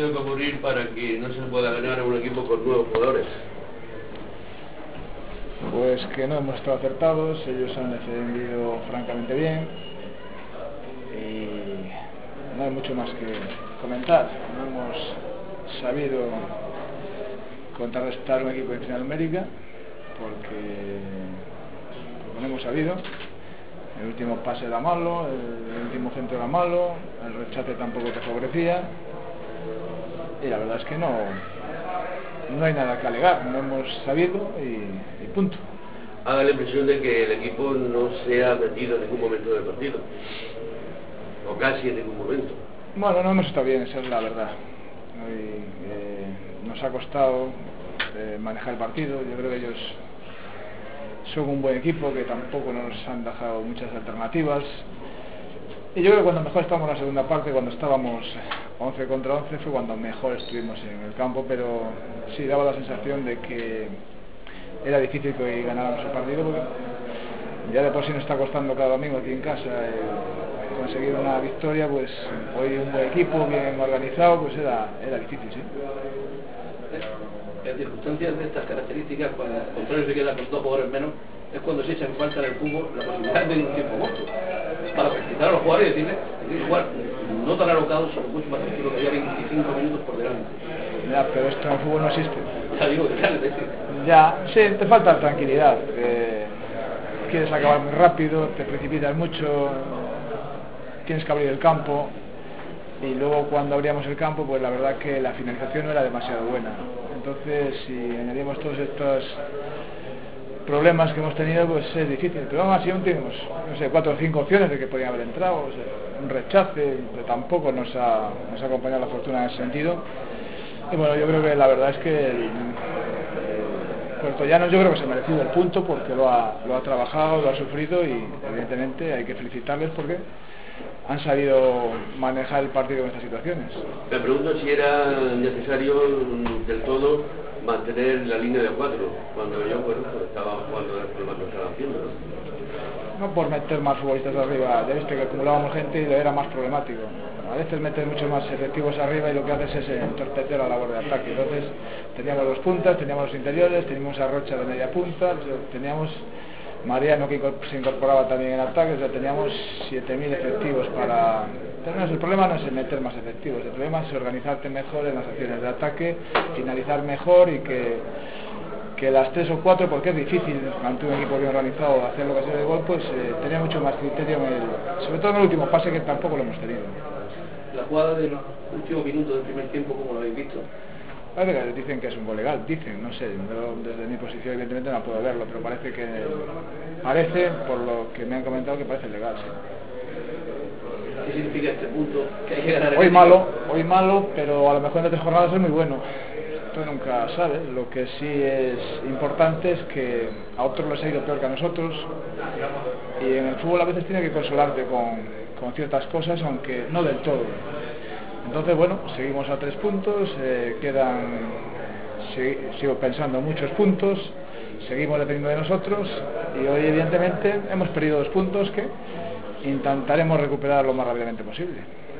tenido que ocurrir para que no se pueda ganar a un equipo con nuevos jugadores? Pues que no hemos estado acertados, ellos han defendido francamente bien y no hay mucho más que comentar. No hemos sabido contrarrestar un equipo de final numérica porque no hemos sabido. El último pase era malo, el último centro era malo, el rechace tampoco te favorecía y la verdad es que no hay nada que alegar, no hemos sabido y punto. Haga la impresión de que el equipo no se ha metido en ningún momento del partido, o casi en ningún momento. Bueno, no hemos estado bien, esa es la verdad. Nos ha costado manejar el partido. Yo creo que ellos son un buen equipo, que tampoco nos han dejado muchas alternativas. Y yo creo que cuando mejor estábamos en la segunda parte, cuando estábamos 11 contra 11, fue cuando mejor estuvimos en el campo, pero sí daba la sensación de que era difícil que ganáramos el partido, porque ya de por sí nos está costando cada domingo aquí en casa conseguir una victoria. Pues hoy un buen equipo, bien organizado, pues era difícil, sí. En circunstancias de estas características, cuando al contrario se queda con 2 jugadores menos, es cuando se echa en falta en el fútbol la posibilidad de un tiempo muerto, para precisar a los jugadores y decirles que hay que jugar no tan alocado, sino mucho más tranquilo, que había 25 minutos por delante. Ya, pero esto en el fútbol no existe. Ya digo, Ya, sí, te falta tranquilidad. Quieres acabar muy rápido, te precipitas mucho, tienes que abrir el campo. Y luego cuando abríamos el campo, pues la verdad que la finalización no era demasiado buena. Entonces, si añadimos todos estos problemas que hemos tenido, pues es difícil. Pero aún así aún tenemos, no sé, 4 o 5 opciones de que podían haber entrado. O sea, un rechace, pero tampoco nos ha acompañado la fortuna en ese sentido. Y bueno, yo creo que la verdad es que el puertollano yo creo que se ha merecido el punto, porque lo ha trabajado, lo ha sufrido y evidentemente hay que felicitarles porque han sabido manejar el partido en estas situaciones. Me pregunto si era necesario del todo mantener la línea de 4, cuando yo estaba jugando el problema que estaba haciendo, ¿no? No por meter más futbolistas arriba, ya viste que acumulábamos gente y era más problemático. A veces metes muchos más efectivos arriba y lo que haces es entorpecer la labor de ataque. Entonces teníamos los puntas, teníamos los interiores, teníamos a Rocha de media punta, teníamos Mariano que se incorporaba también en ataque, o sea, teníamos 7.000 efectivos para... Entonces, el problema no es meter más efectivos, el problema es organizarte mejor en las acciones de ataque, finalizar mejor y que las 3 o 4, porque es difícil ante un equipo bien organizado hacer lo que sea de gol, pues tenía mucho más criterio sobre todo en el último pase, que tampoco lo hemos tenido. La jugada del último minuto del primer tiempo, ¿cómo lo habéis visto? Parece que dicen que es un gol legal, no sé, yo desde mi posición evidentemente no puedo verlo, pero parece, por lo que me han comentado, que parece legal, sí. ¿Qué significa este punto? Que hay que ganar Hoy malo, pero a lo mejor en 3 jornadas es muy bueno. Tú nunca sabes. Lo que sí es importante es que a otros les ha ido peor que a nosotros, y en el fútbol a veces tiene que consolarte con ciertas cosas, aunque no del todo. Entonces, bueno, seguimos a 3 puntos, sigo pensando, muchos puntos, seguimos dependiendo de nosotros, y hoy evidentemente hemos perdido 2 puntos que intentaremos recuperar lo más rápidamente posible.